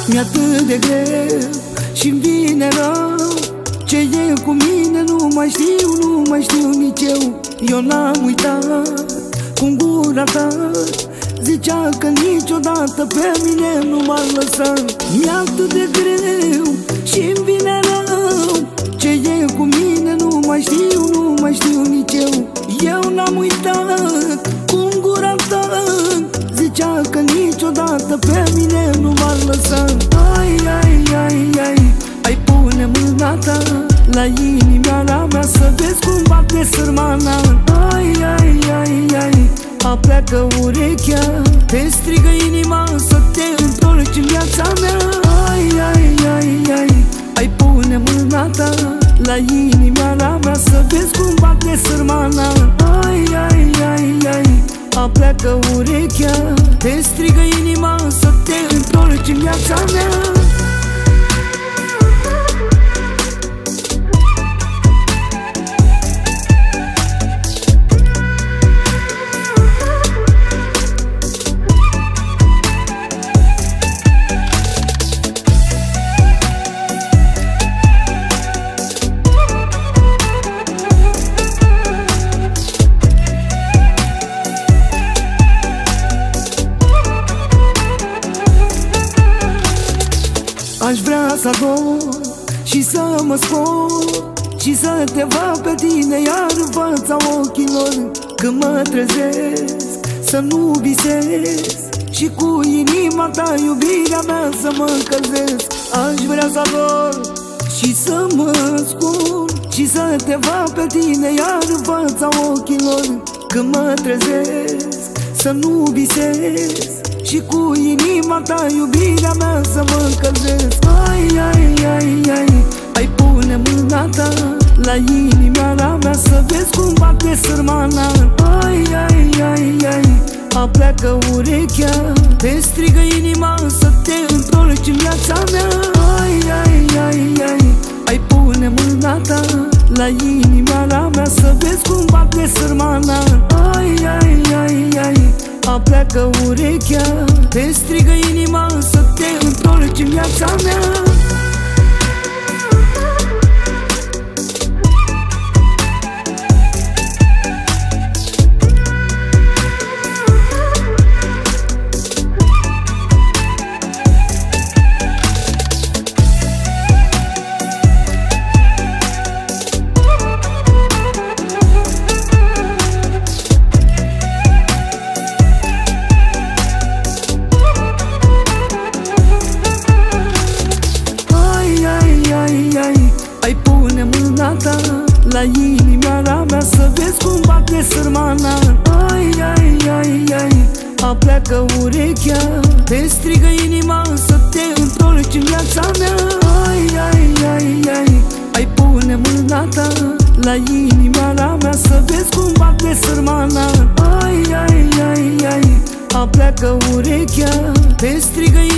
Mi-e atât de greu și-mi vine rău. Ce e cu mine nu mai știu nici eu. Eu n-am uitat cum gura ta zicea că niciodată pe mine nu m-ar lăsa. Mi-e atât de greu și-mi vine rău. Ce e cu mine nu mai știu nici eu. Eu n-am uitat cum gura ta zicea că niciodată pe mine nu m-ar lăsa. Ai, ai, ai, ai, ai pune mâna ta la inimioara mea să vezi cum bate sărmana. Ai, ai, ai, ai, apleacă urechea, te strigă inima să te întorci în viața mea. Ai, ai, ai, ai, ai pune mâna ta la inimioara mea să vezi cum bate sărmana. Ai, ai, ai, ai, apleacă urechea, te strigă inima să te întorci în viața mea. Aș vrea să ador și să mă scot și să te văd pe tine iar în fața ochilor. Când mă trezesc să nu visez și cu inima ta iubirea mea să mă încălzesc. Aș vrea să ador și să mă scot și să te văd pe tine iar în fața ochilor. Când mă trezesc să nu visez și cu inima ta iubirea mea să mă încălzesc. Ai, ai, ai, ai, ai pune mâna ta la inimioara mea să vezi cum bate sărmana. Ai, ai, ai, ai, apleacă urechea, te strigă inima să te întorci în viața mea. Ai, ai, ai, ai, ai pune mâna ta la inimioara mea să vezi cum bate sărmana. Ai, ai, ai, ai, apleacă urechea, te strigă inima să te întorci în viața mea. Ai pune mâna ta la inimioara mea să vezi cum bate sărmana. Ai, ai, ai, ai, apleacă urechea, te strigă inima să te întorci în viața mea. Ai, ai, ai, ai, ai pune mâna ta la inimioara mea să vezi cum bate sărmana. Ai, ai, ai, ai, apleacă urechea, te strigă